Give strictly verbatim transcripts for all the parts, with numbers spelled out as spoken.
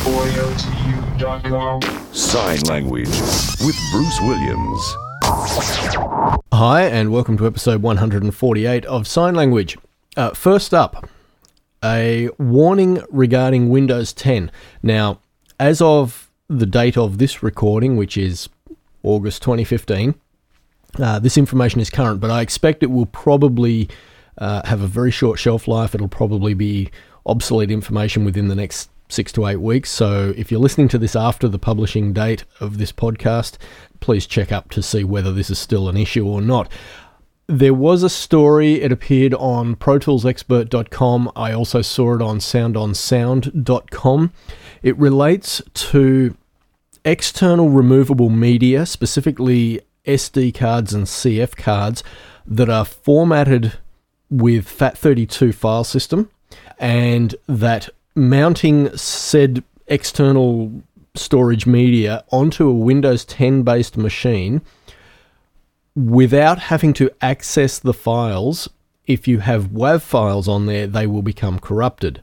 audio to you dot com. Sign Language with Bruce Williams. Hi, and welcome to episode one hundred forty-eight of Sign Language. Uh, first up, a warning regarding Windows ten. Now, as of the date of this recording, which is August twenty fifteen, uh, this information is current, but I expect it will probably uh, have a very short shelf life. It'll probably be obsolete information within the next six to eight weeks. So if you're listening to this after the publishing date of this podcast, please check up to see whether this is still an issue or not. There was a story, it appeared on Pro Tools Expert dot com. I also saw it on Sound On Sound dot com. It relates to external removable media, specifically S D cards and C F cards, that are formatted with FAT thirty-two file system, and that mounting said external storage media onto a Windows ten based machine without having to access the files, if you have WAV files on there, they will become corrupted.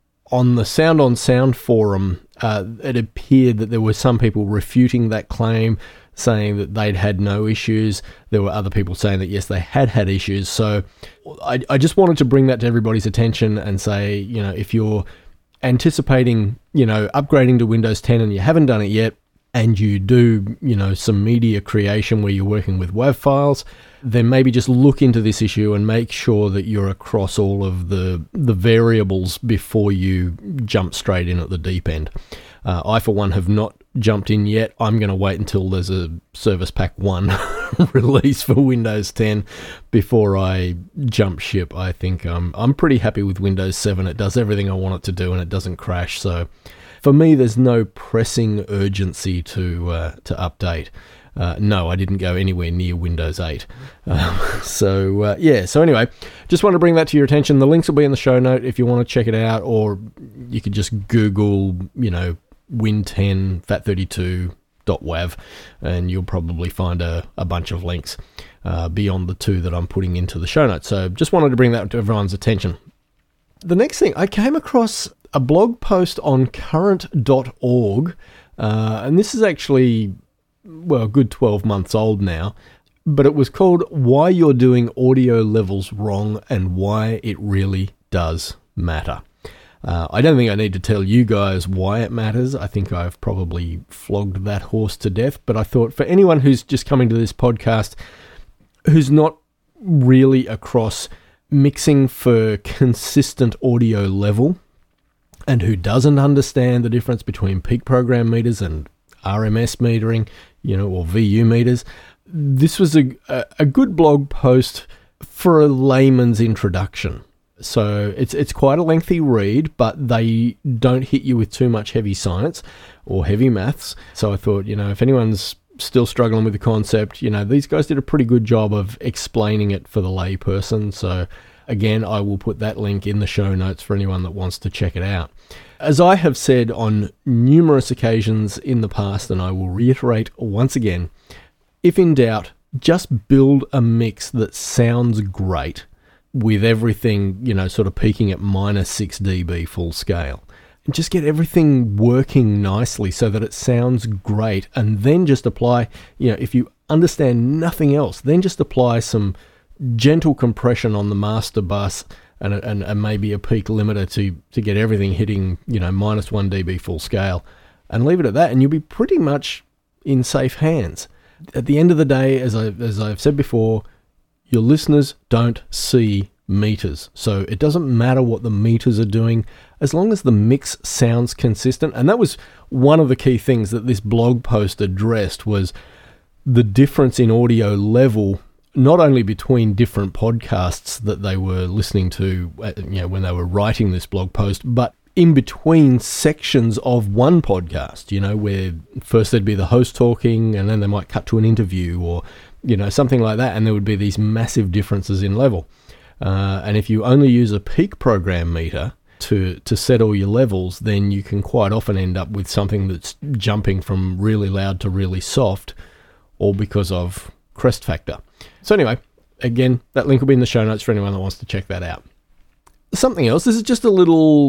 On the Sound on Sound forum, uh, it appeared that there were some people refuting that claim, saying that they'd had no issues. There were other people saying that, yes, they had had issues. So I, I just wanted to bring that to everybody's attention and say, you know, if you're anticipating, you know, upgrading to Windows ten and you haven't done it yet, and you do, you know, some media creation where you're working with WAV files, then maybe just look into this issue and make sure that you're across all of the the variables before you jump straight in at the deep end. Uh, I, for one, have not jumped in yet. I'm going to wait until there's a Service Pack one release for Windows ten before I jump ship. I think um, I'm pretty happy with Windows seven. It does everything I want it to do and it doesn't crash. So for me, there's no pressing urgency to uh, to update. Uh, no, I didn't go anywhere near Windows eight. Um, so, uh, yeah. So anyway, just want to bring that to your attention. The links will be in the show note if you want to check it out, or you could just Google, you know, Win ten FAT thirty-two dot wav, and you'll probably find a, a bunch of links uh, beyond the two that I'm putting into the show notes. So just wanted to bring that to everyone's attention. The next thing, I came across a blog post on current dot org, uh, and this is actually, well, a good twelve months old now, but it was called Why You're Doing Audio Levels Wrong and Why It Really Does Matter. Uh, I don't think I need to tell you guys why it matters. I think I've probably flogged that horse to death, but I thought for anyone who's just coming to this podcast who's not really across mixing for consistent audio level, and who doesn't understand the difference between peak program meters and R M S metering, you know, or V U meters, this was a, a, a good blog post for a layman's introduction. So it's it's quite a lengthy read, but they don't hit you with too much heavy science or heavy maths. So I thought, you know, if anyone's still struggling with the concept, you know, these guys did a pretty good job of explaining it for the lay person. So again, I will put that link in the show notes for anyone that wants to check it out. As I have said on numerous occasions in the past, and I will reiterate once again, if in doubt, just build a mix that sounds great with everything, you know, sort of peaking at minus six decibels full scale. And just get everything working nicely so that it sounds great, and then just apply, you know, if you understand nothing else, then just apply some gentle compression on the master bus and, and, and maybe a peak limiter to, to get everything hitting, you know, minus one decibel full scale, and leave it at that, and you'll be pretty much in safe hands. At the end of the day, as, I, as I've said before, your listeners don't see meters. So it doesn't matter what the meters are doing, as long as the mix sounds consistent. And that was one of the key things that this blog post addressed, was the difference in audio level, not only between different podcasts that they were listening to, you know, when they were writing this blog post, but in between sections of one podcast, you know, where first there'd be the host talking and then they might cut to an interview or, you know, something like that, and there would be these massive differences in level. Uh, and if you only use a peak program meter to, to set all your levels, then you can quite often end up with something that's jumping from really loud to really soft, all because of crest factor. So anyway, again, that link will be in the show notes for anyone that wants to check that out. Something else, this is just a little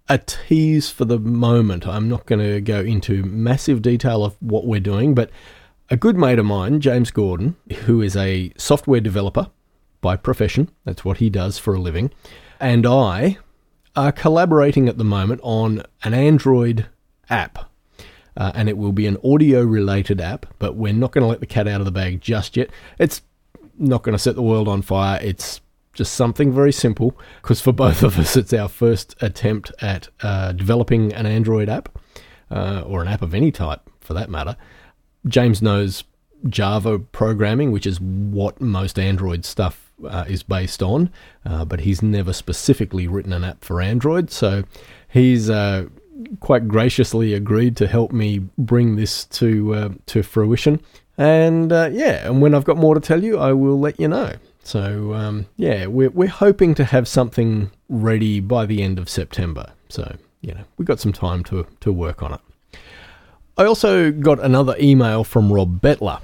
a tease for the moment. I'm not going to go into massive detail of what we're doing, but a good mate of mine, James Gordon, who is a software developer by profession, that's what he does for a living, and I are collaborating at the moment on an Android app. Uh, and it will be an audio-related app, but we're not going to let the cat out of the bag just yet. It's not going to set the world on fire. It's just something very simple, because for both of us, it's our first attempt at uh, developing an Android app, uh, or an app of any type, for that matter. James knows Java programming, which is what most Android stuff uh, is based on, uh, but he's never specifically written an app for Android, so he's uh, quite graciously agreed to help me bring this to uh, to fruition. And uh, yeah, and when I've got more to tell you, I will let you know. So um, yeah, we're we're hoping to have something ready by the end of September. So you know, we've got some time to to work on it. I also got another email from Rob Bettler,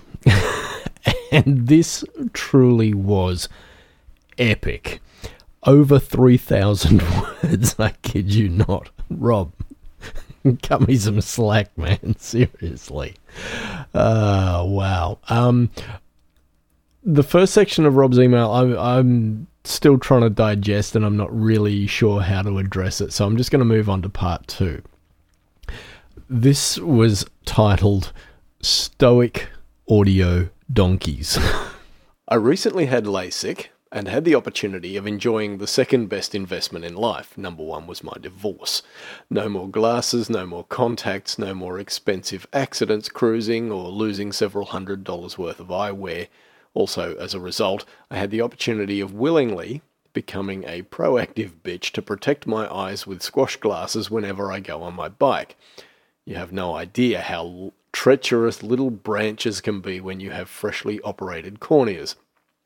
and this truly was epic. Over three thousand words, I kid you not. Rob, cut me some slack, man, seriously. Uh, wow. Um, the first section of Rob's email, I'm, I'm still trying to digest, and I'm not really sure how to address it, so I'm just going to move on to part two. This was titled Stoic Audio Donkeys. I recently had LASIK and had the opportunity of enjoying the second best investment in life. Number one was my divorce. No more glasses, no more contacts, no more expensive accidents cruising or losing several hundred dollars worth of eyewear. Also, as a result, I had the opportunity of willingly becoming a proactive bitch to protect my eyes with squash glasses whenever I go on my bike. You have no idea how treacherous little branches can be when you have freshly operated corneas.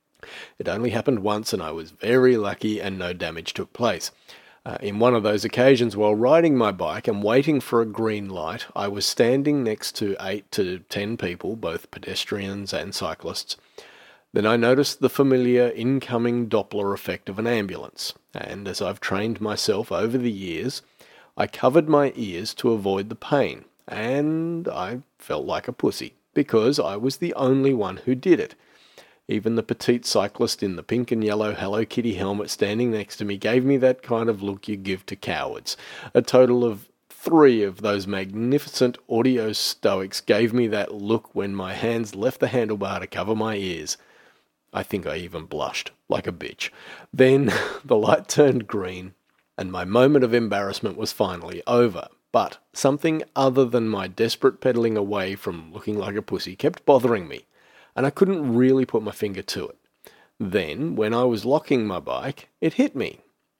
It only happened once, and I was very lucky and no damage took place. Uh, in one of those occasions, while riding my bike and waiting for a green light, I was standing next to eight to ten people, both pedestrians and cyclists. Then I noticed the familiar incoming Doppler effect of an ambulance, and as I've trained myself over the years, I covered my ears to avoid the pain, and I felt like a pussy, because I was the only one who did it. Even the petite cyclist in the pink and yellow Hello Kitty helmet standing next to me gave me that kind of look you give to cowards. A total of three of those magnificent audio stoics gave me that look when my hands left the handlebar to cover my ears. I think I even blushed, like a bitch. Then the light turned green, and my moment of embarrassment was finally over. But something other than my desperate pedaling away from looking like a pussy kept bothering me, and I couldn't really put my finger to it. Then, when I was locking my bike, it hit me.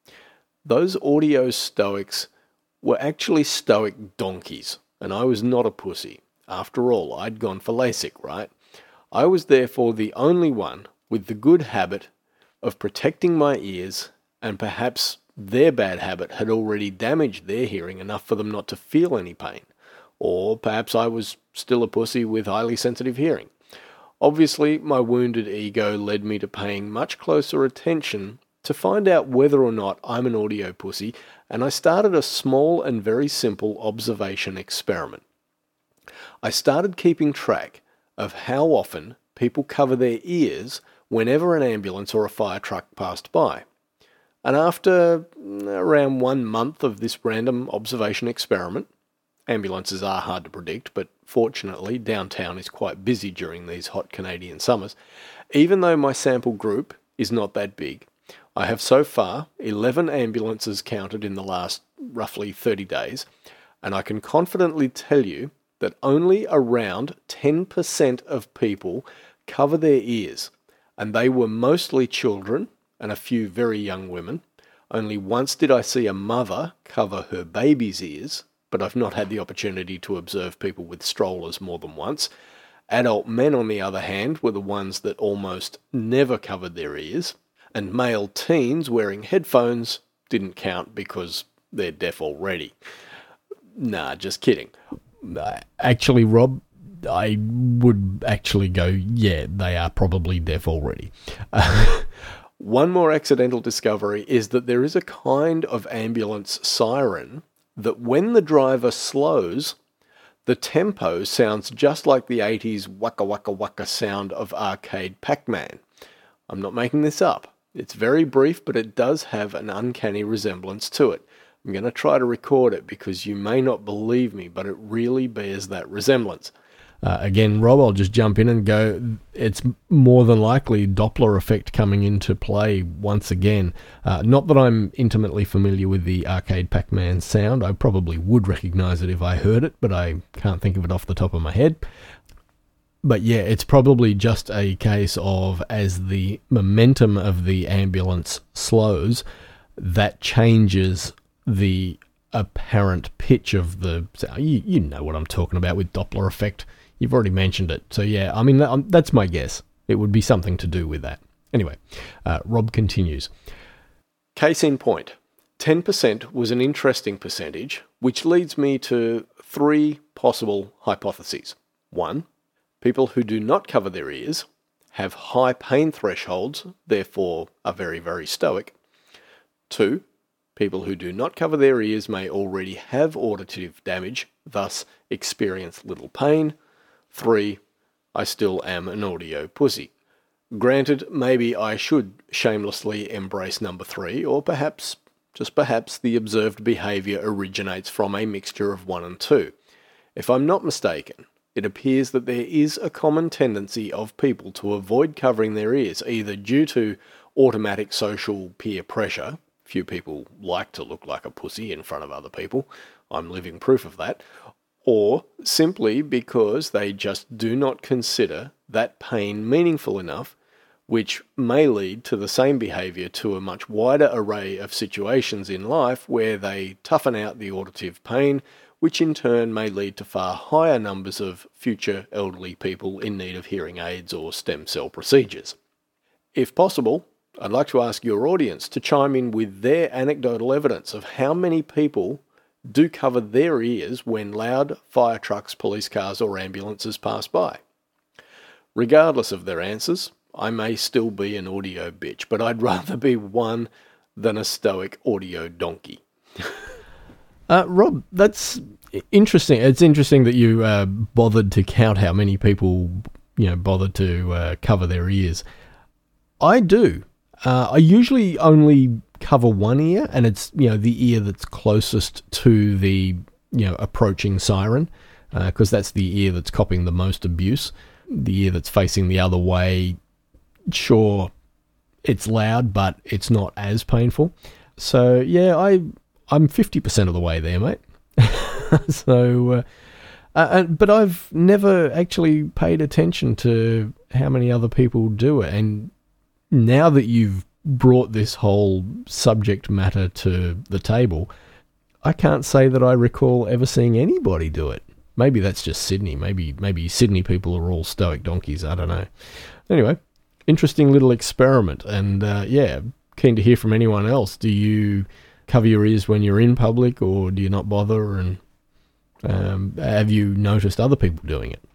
Those audio stoics were actually stoic donkeys, and I was not a pussy. After all, I'd gone for LASIK, right? I was therefore the only one with the good habit of protecting my ears, and perhaps their bad habit had already damaged their hearing enough for them not to feel any pain. Or perhaps I was still a pussy with highly sensitive hearing. Obviously, my wounded ego led me to paying much closer attention to find out whether or not I'm an audio pussy, and I started a small and very simple observation experiment. I started keeping track of how often people cover their ears whenever an ambulance or a fire truck passed by. And after around one month of this random observation experiment, ambulances are hard to predict, but fortunately downtown is quite busy during these hot Canadian summers, even though my sample group is not that big, I have so far eleven ambulances counted in the last roughly thirty days, and I can confidently tell you that only around ten percent of people cover their ears, and they were mostly children and a few very young women. Only once did I see a mother cover her baby's ears, but I've not had the opportunity to observe people with strollers more than once. Adult men, on the other hand, were the ones that almost never covered their ears, and male teens wearing headphones didn't count because they're deaf already. Nah, just kidding. Actually, Rob, I would actually go, yeah, they are probably deaf already. Uh, one more accidental discovery is that there is a kind of ambulance siren that when the driver slows, the tempo sounds just like the eighties waka waka waka sound of arcade Pac-Man. I'm not making this up. It's very brief, but it does have an uncanny resemblance to it. I'm going to try to record it because you may not believe me, but it really bears that resemblance. Uh, again, Rob, I'll just jump in and go, it's more than likely Doppler effect coming into play once again. Uh, not that I'm intimately familiar with the arcade Pac-Man sound. I probably would recognise it if I heard it, but I can't think of it off the top of my head. But yeah, it's probably just a case of as the momentum of the ambulance slows, that changes the apparent pitch of the sound. You, you know what I'm talking about with Doppler effect. You've already mentioned it. So yeah, I mean, that, um, that's my guess. It would be something to do with that. Anyway, uh, Rob continues. Case in point, ten percent was an interesting percentage, which leads me to three possible hypotheses. One, people who do not cover their ears have high pain thresholds, therefore are very, very stoic. Two, people who do not cover their ears may already have auditive damage, thus experience little pain. Three, I still am an audio pussy. Granted, maybe I should shamelessly embrace number three, or perhaps, just perhaps, the observed behaviour originates from a mixture of one and two. If I'm not mistaken, it appears that there is a common tendency of people to avoid covering their ears, either due to automatic social peer pressure. Few people like to look like a pussy in front of other people. I'm living proof of that. Or simply because they just do not consider that pain meaningful enough, which may lead to the same behaviour to a much wider array of situations in life where they toughen out the auditive pain, which in turn may lead to far higher numbers of future elderly people in need of hearing aids or stem cell procedures. If possible, I'd like to ask your audience to chime in with their anecdotal evidence of how many people do cover their ears when loud fire trucks, police cars or ambulances pass by. Regardless of their answers, I may still be an audio bitch, but I'd rather be one than a stoic audio donkey. uh, Rob, that's interesting. It's interesting that you uh, bothered to count how many people, you know, bothered to uh, cover their ears. I do. Uh, I usually only cover one ear, and it's, you know, the ear that's closest to the, you know, approaching siren, because uh, that's the ear that's copping the most abuse. The ear that's facing the other way, sure, it's loud, but it's not as painful. So yeah, I I'm fifty percent of the way there, mate. so, uh, uh, but I've never actually paid attention to how many other people do it, and now that you've brought this whole subject matter to the table, I can't say that I recall ever seeing anybody do it. Maybe that's just Sydney. Maybe maybe Sydney people are all stoic donkeys. I don't know. Anyway, interesting little experiment. And uh, yeah, keen to hear from anyone else. Do you cover your ears when you're in public, or do you not bother? And um, have you noticed other people doing it?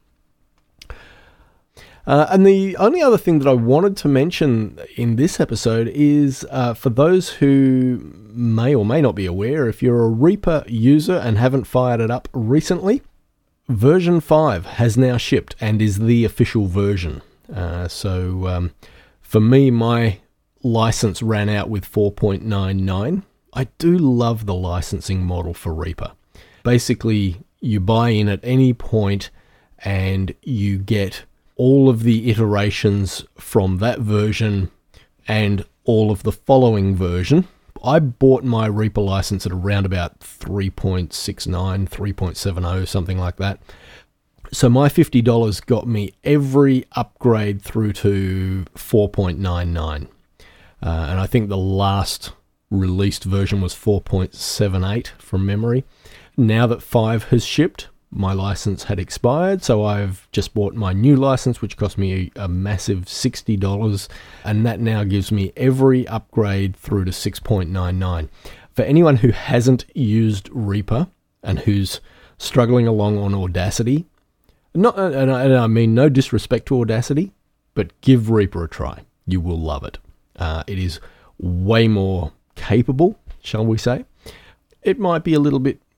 Uh, and the only other thing that I wanted to mention in this episode is uh, for those who may or may not be aware, if you're a Reaper user and haven't fired it up recently, version five has now shipped and is the official version. Uh, so um, for me, my license ran out with four point nine nine. I do love the licensing model for Reaper. Basically, you buy in at any point and you get all of the iterations from that version and all of the following version. I bought my Reaper license at around about three point six nine, three point seven zero, something like that. So my fifty dollars got me every upgrade through to four point nine nine. Uh, and I think the last released version was four point seven eight from memory. Now that five has shipped, my license had expired, so I've just bought my new license, which cost me a, a massive sixty dollars, and that now gives me every upgrade through to six point nine nine. For anyone who hasn't used Reaper and who's struggling along on Audacity, not, and I, and I mean no disrespect to Audacity, but give Reaper a try. You will love it. Uh, it is way more capable, shall we say. It might be a little bit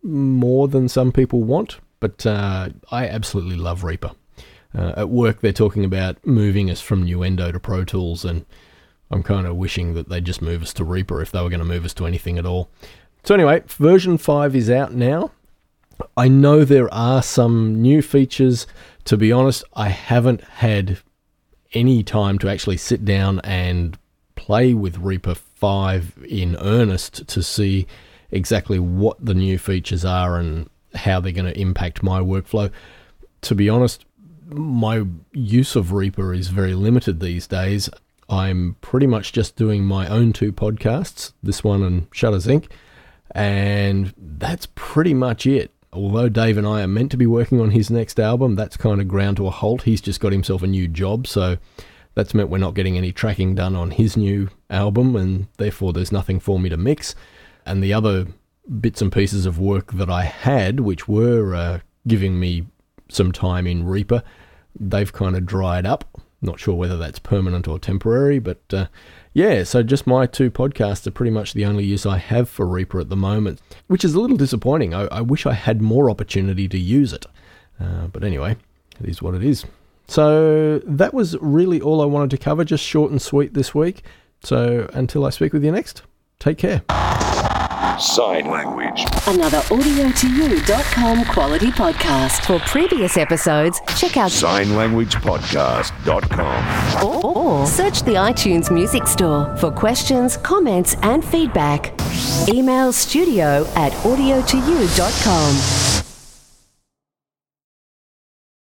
more than some people want, but uh, I absolutely love Reaper. Uh, at work, they're talking about moving us from Nuendo to Pro Tools, and I'm kind of wishing that they'd just move us to Reaper if they were going to move us to anything at all. So anyway, version five is out now. I know there are some new features. To be honest, I haven't had any time to actually sit down and play with Reaper five in earnest to see exactly what the new features are and how they're going to impact my workflow. To be honest, my use of Reaper is very limited these days. I'm pretty much just doing my own two podcasts, this one and Shutters Incorporated, and that's pretty much it. Although Dave and I are meant to be working on his next album, that's kind of ground to a halt. He's just got himself a new job, so that's meant we're not getting any tracking done on his new album, and therefore there's nothing for me to mix. And the other bits and pieces of work that I had, which were uh, giving me some time in Reaper, they've kind of dried up. Not sure whether that's permanent or temporary, but uh, yeah, so just my two podcasts are pretty much the only use I have for Reaper at the moment, which is a little disappointing. I, I wish I had more opportunity to use it. Uh, but anyway, it is what it is. So that was really all I wanted to cover, just short and sweet this week. So until I speak with you next, take care. Sign language. Another audio to you dot com quality podcast. For previous episodes, check out sign language podcast dot com. Or, or search the iTunes Music Store for questions, comments, and feedback. Email studio at audio to you dot com.